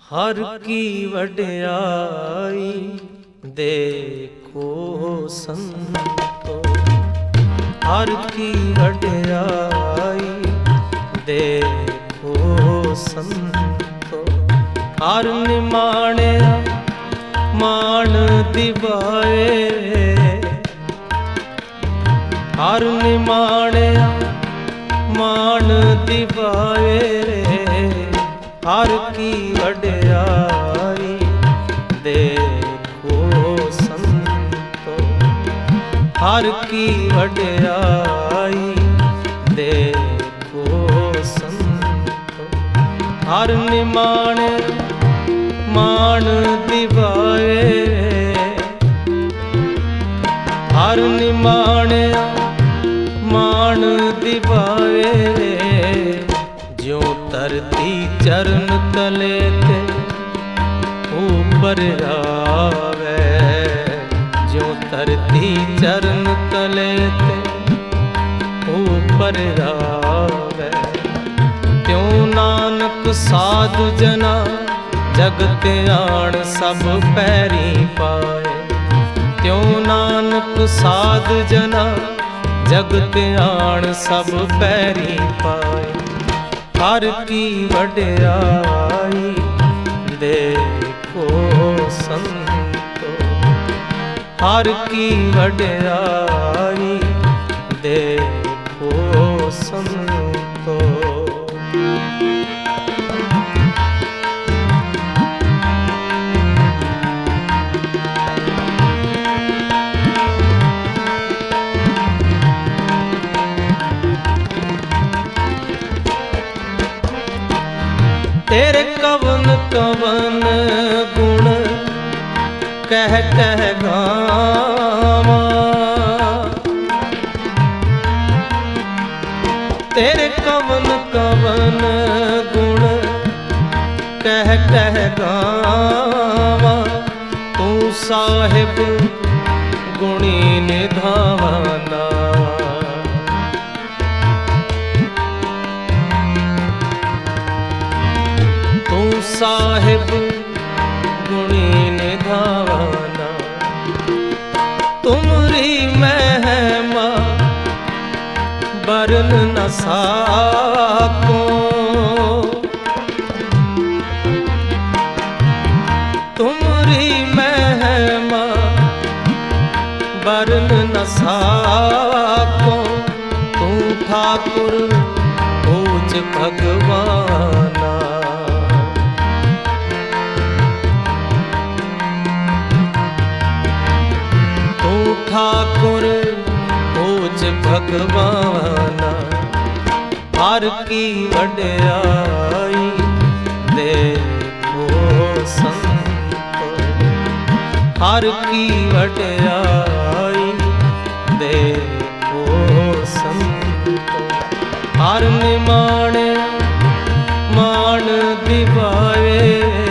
हर की वड्याई देखो संतो, हर की वड्याई देखो संतो। हर निमाणिया मान दिवाए, हर निमाणिया मान दिवाए रे। हर की वड्याई देखो संतो, हर की वड्याई देखो संतो। हर निमाणे मान दिवाए, हर निमाणे मान दिवाए रे। ज्यों धरती चरण तले ते ऊपर आवे, ज्यों धरती चरण तले ते ऊपर आवे। त्यों नानक साधु जना जगत आण सब पैरी पाए। त्यों नानक साधु जना जगत आण सब पैरी पाए। हर की वड्याई देखो संतो, हर की वड्याई देखो संतो। तेरे कवन कवन गुण कह कह गावा, तेरे कवन कवन गुण कह कह गावा। तू साहिब गुणी निधाना, साहिब गुणी निधाना। तुमरी महिमा बरन न साको, तुमरी महिमा बरन न साको। तू ठाकुर पूज भगवाना, ठाकुर पूज भगवाना। हर की वड्याई देखो संतो, हर की वड्याई देखो संतो। हर निमाणे मान दिवाए,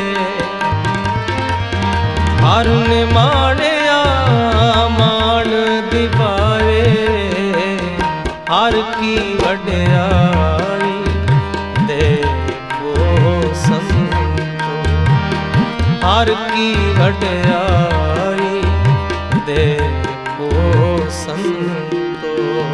हर निमाणे मान दिवाए। हर की वड्याई देखो संतो, हर की वड्याई देखो संतो।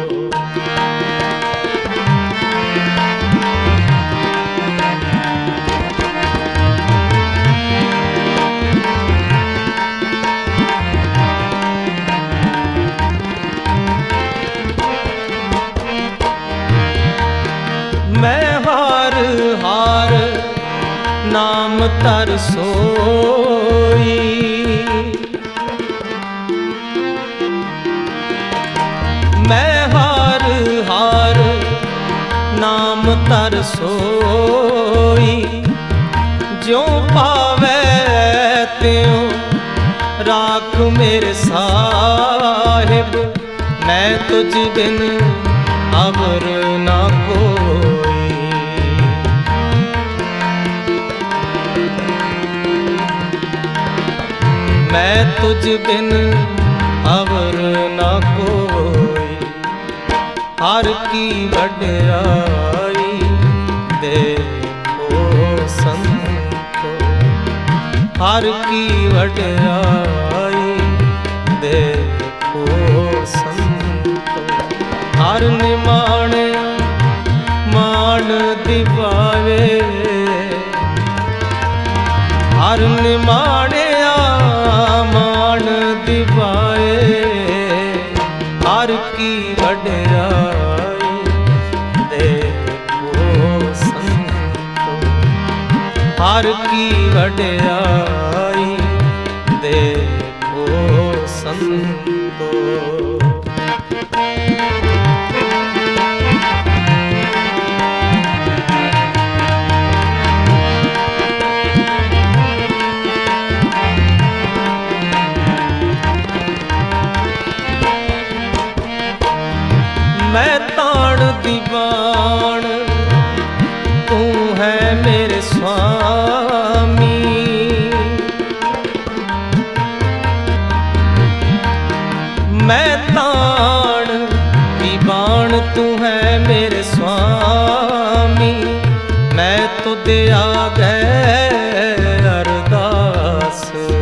मैं हार हार नाम तर सोई, मैं हार हार नाम तर सोई। ज्यों पावे त्यों राख मेरे साहिब। मैं तुझ बिन अवर ना कोई, मैं तुझ बिन अवर ना कोई। हर की वड्याई देखो संतो, हर की वड्याई देखो संतो। हर निमाणिया मान दिवावे, हर निमाणिया मान दिवाए। हर की वड्याई देखो संतो। हर की वड्याई देखो संतो। मैं ताण दीवान तू है मेरे स्वामी। मैं ताण दीवान तू है मेरे स्वामी। मैं तो दिया गए अरदास,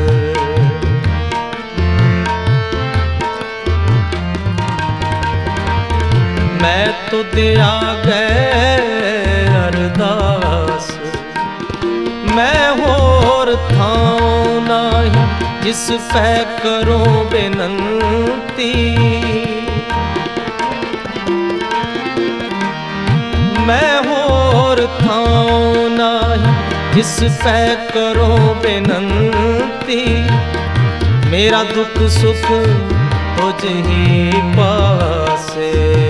मैं तो दिया गए अरदास। मैं होर थाऊं नाही जिस पै करो बेनंती। मैं होर थाऊं नाही जिस पै करो बेनंती। मेरा दुख सुख तुझ ही पासे।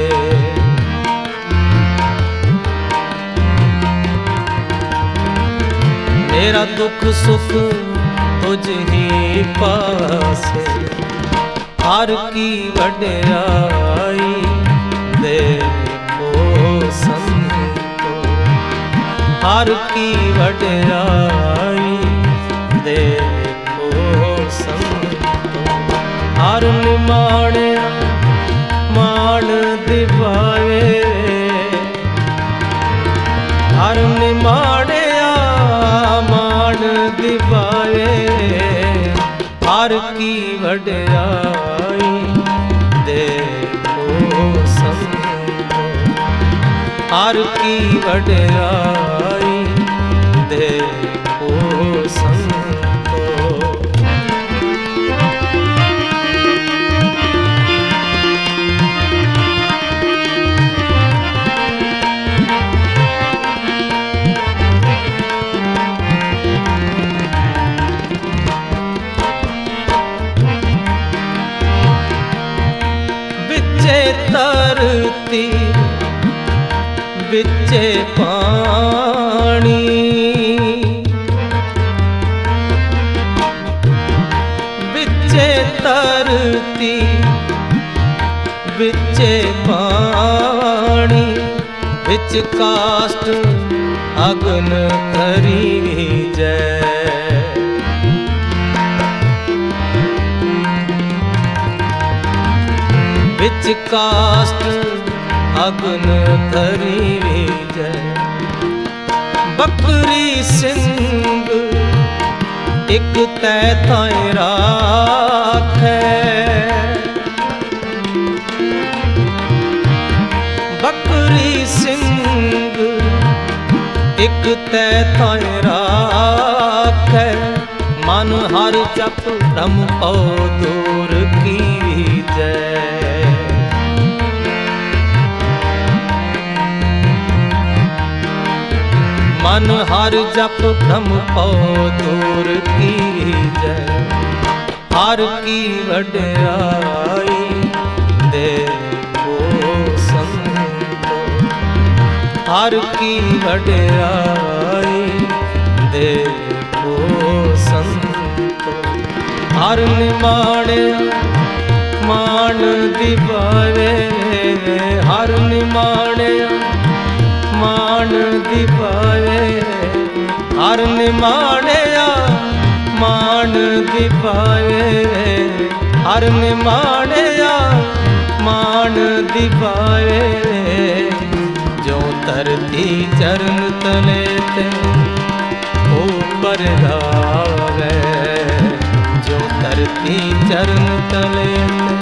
मेरा दुख सुख तुझ ही पासे। हर की वड्याई देखो संतो। हर की वड्याई देखो संतो। हर निमाणिया मान दिवाए। हर निमाणिया मान दिवाए। हर की वड्याई देखो संतो। हर की वड्याई देखो संतो। तरती बिचे पानी। बिचे तरती बिचे पानी। बिच काष्ट अग्न धरी जय। बिच काष्ट अग्न धरी जय। बकरी सिंह एक तै थाए राखै। बकरी सिंह एक तै थाए राखै। मन हर जप ब्रह्म पौ दूर की जय। मन हर जप ब्रह्म पौ दूर की जय। हर की वड्याई देखो संतो। हर की वड्याई देखो संतो। हर निमाणिया मान दिवावे। हर निमाणिया मान दिवावे। हर निमाणिया मान दिवावे। हर निमाणिया मान दिवावे। जो धरती चरण तले ते ऊपर जावे। चरण तले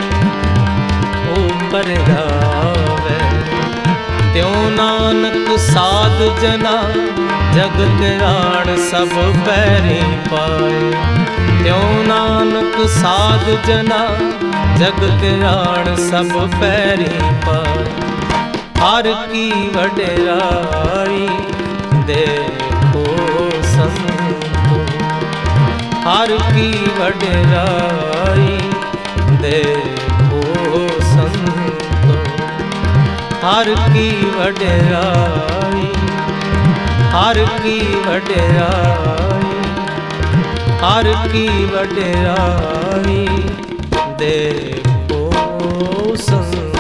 ऊपर जावे। त्यों नानक साध जना जगत आण सब पैरी पाए। त्यों नानक साध जना जगत आण सब पैरी पाए। हर की वडेराई देखो संतो, हर की वडेराई देखो संतो, हर की वडेराई, हर की वडेराई, हर की वडेराई देखो संतो।